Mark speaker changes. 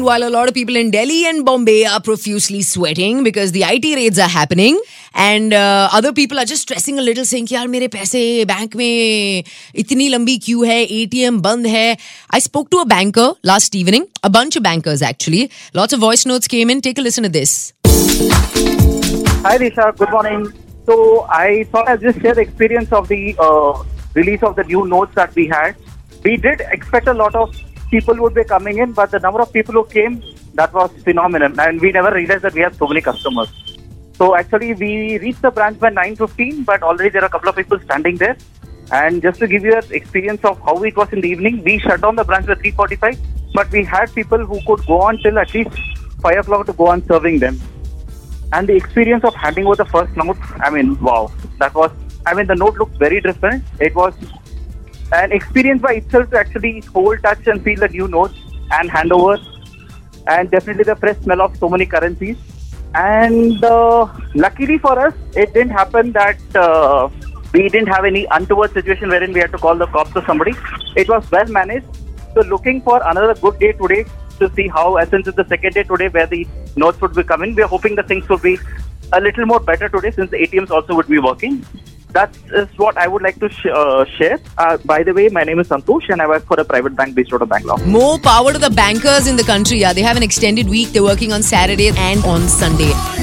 Speaker 1: while a lot of people in Delhi and Bombay are profusely sweating because the IT raids are happening, and other people are just stressing a little, saying कि यार मेरे पैसे bank में इतनी लंबी queue है, ATM बंद है. I spoke to a banker last evening, a bunch of bankers actually. Lots of voice notes came in. Take a listen to this.
Speaker 2: Hi Risha, good morning. So I thought I'd just share the experience of the release of the new notes that we had. We did expect a lot of people would be coming in, but the number of people who came, that was phenomenal, and we never realized that we have so many customers. So actually we reached the branch by 9:15, but already there are a couple of people standing there. And just to give you an experience of how it was in the evening, we shut down the branch by 3:45, but we had people who could go on till at least 5 o'clock to go on serving them. And the experience of handing over the first note, I mean, wow, that was, I mean, the note looked very different. It was an experience by itself to actually hold, touch and feel the new notes and hand over. And definitely the fresh smell of so many currencies. And luckily for us, it didn't happen that we didn't have any untoward situation wherein we had to call the cops or somebody. It was well managed. So looking for another good day today to see how, since it's the second day today where the notes would be coming, we are hoping the things will be a little more better today since the ATMs also would be working. That is what I would like to share. By the way, my name is Santosh and I work for a private bank based out of Bangalore.
Speaker 1: More power to the bankers in the country. Yeah, they have an extended week. They're working on Saturday and on Sunday.